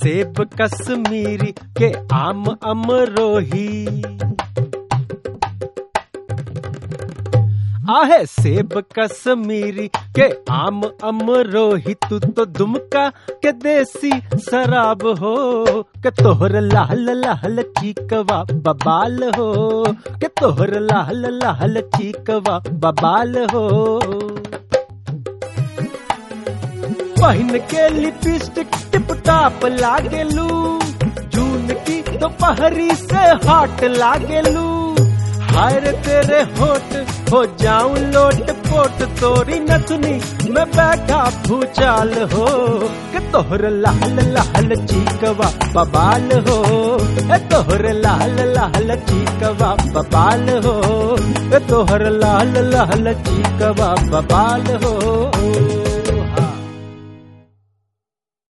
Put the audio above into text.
सेब कश्मीरी के आम अमरोही, आहे सेब कश्मीरी के आम अमरोही, तू तो दुमका के देसी शराब हो, के तोहर लाल लाल चीकवा बबाल हो, के तोहर लाल लाल चीकवा बबाल हो। पहिन के लिपस्टिक टिप टाप लागेलू, जून की दोपहरी से हॉट लागेलू, हाय रे तेरे होठ हो जाऊं लोट पोट, तोरी नथनी में बैठा भूचाल हो, के तोहर लाल लाल चीकवा बबाल हो, ए तोहर लाल लाल चीकवा बबाल हो, ए तोहर लाल लाल चीकवा बबाल हो।